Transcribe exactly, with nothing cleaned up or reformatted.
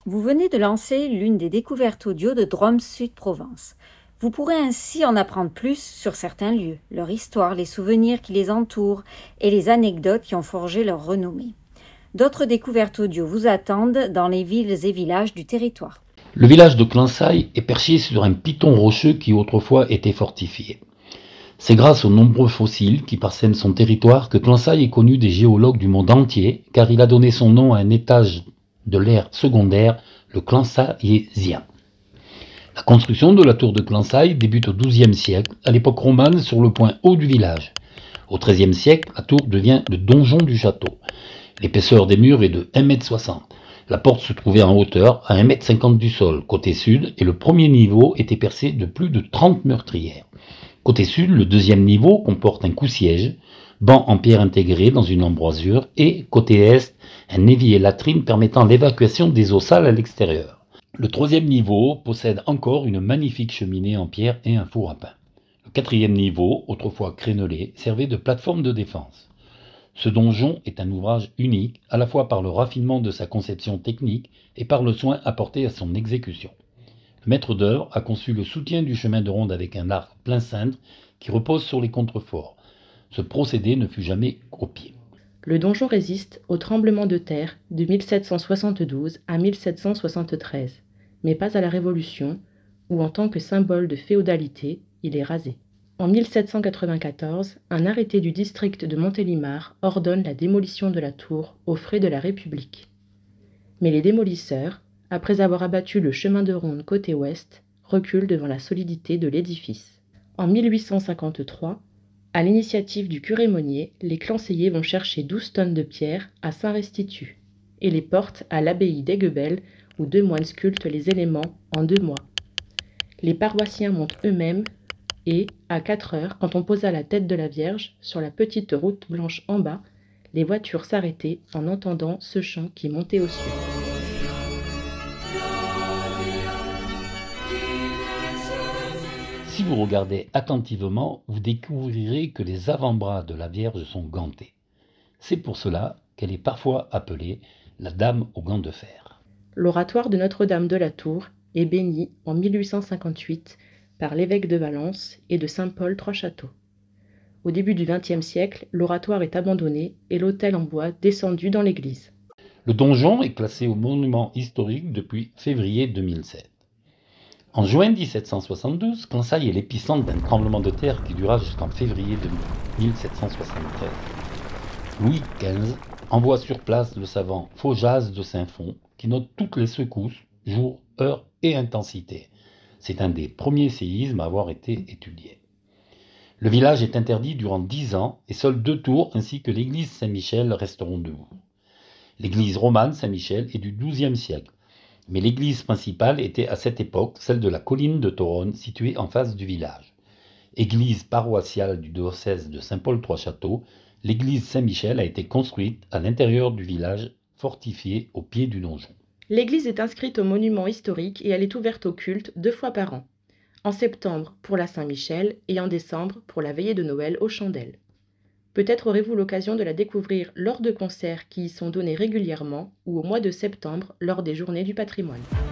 Vous venez de lancer l'une des découvertes audio de Drôme Sud Provence. Vous pourrez ainsi en apprendre plus sur certains lieux, leur histoire, les souvenirs qui les entourent et les anecdotes qui ont forgé leur renommée. D'autres découvertes audio vous attendent dans les villes et villages du territoire. Le village de Clansaille est perché sur un piton rocheux qui autrefois était fortifié. C'est grâce aux nombreux fossiles qui parsèment son territoire que Clansaille est connu des géologues du monde entier, car il a donné son nom à un étage de l'ère secondaire, le Clansaillésien. La construction de la tour de Clansaille débute au douzième siècle, à l'époque romane, sur le point haut du village. Au treizième siècle, la tour devient le donjon du château. L'épaisseur des murs est de un mètre soixante. La porte se trouvait en hauteur, à un mètre cinquante du sol, côté sud, et le premier niveau était percé de plus de trente meurtrières. Côté sud, le deuxième niveau comporte un cou-siège, banc en pierre intégré dans une embrasure, et, côté est, un évier latrine permettant l'évacuation des eaux sales à l'extérieur. Le troisième niveau possède encore une magnifique cheminée en pierre et un four à pain. Le quatrième niveau, autrefois crénelé, servait de plateforme de défense. Ce donjon est un ouvrage unique, à la fois par le raffinement de sa conception technique et par le soin apporté à son exécution. Le maître d'œuvre a conçu le soutien du chemin de ronde avec un arc plein cintre qui repose sur les contreforts. Ce procédé ne fut jamais copié. Le donjon résiste au tremblement de terre de mille sept cent soixante-douze à mille sept cent soixante-treize, mais pas à la Révolution, où en tant que symbole de féodalité, il est rasé. En mille sept cent quatre-vingt-quatorze, un arrêté du district de Montélimar ordonne la démolition de la tour aux frais de la République. Mais les démolisseurs, après avoir abattu le chemin de ronde côté ouest, reculent devant la solidité de l'édifice. En mille huit cent cinquante-trois, à l'initiative du curé Monnier, les Clansaillais vont chercher douze tonnes de pierre à Saint-Restitut et les portent à l'abbaye d'Aiguebelle où deux moines sculptent les éléments en deux mois. Les paroissiens montent eux-mêmes et, à quatre heures, quand on posa la tête de la Vierge sur la petite route blanche en bas, les voitures s'arrêtaient en entendant ce chant qui montait aux cieux. Si vous regardez attentivement, vous découvrirez que les avant-bras de la Vierge sont gantés. C'est pour cela qu'elle est parfois appelée la Dame aux gants de fer. L'oratoire de Notre-Dame de la Tour est béni en mille huit cent cinquante-huit par l'évêque de Valence et de Saint-Paul-Trois-Châteaux. Au début du vingtième siècle, l'oratoire est abandonné et l'autel en bois descendu dans l'église. Le donjon est classé au monument historique depuis février deux mille sept. En juin mille sept cent soixante-douze, Clansaille est l'épicentre d'un tremblement de terre qui dura jusqu'en février de mille sept cent soixante-treize. Louis quinze envoie sur place le savant Faujas de Saint-Fond qui note toutes les secousses, jour, heure et intensité. C'est un des premiers séismes à avoir été étudié. Le village est interdit durant dix ans et seules deux tours ainsi que l'église Saint-Michel resteront debout. L'église romane Saint-Michel est du douzième siècle. Mais l'église principale était à cette époque celle de la colline de Toronne, située en face du village. Église paroissiale du diocèse de Saint-Paul-Trois-Châteaux, l'église Saint-Michel a été construite à l'intérieur du village, fortifiée au pied du donjon. L'église est inscrite au monument historique et elle est ouverte au culte deux fois par an, en septembre pour la Saint-Michel et en décembre pour la veillée de Noël aux chandelles. Peut-être aurez-vous l'occasion de la découvrir lors de concerts qui y sont donnés régulièrement ou au mois de septembre lors des Journées du patrimoine.